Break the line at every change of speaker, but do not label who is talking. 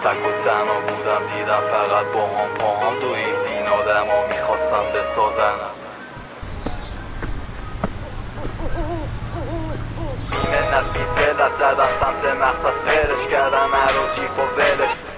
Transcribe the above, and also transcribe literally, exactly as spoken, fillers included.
تک و تنها بودم دیدم فقط با هم پاهم دوید این آدم ها میخواستم بسازنم بیمنت بی فلت زدم سمت مقصد فرش کردم هر و جیف و ولش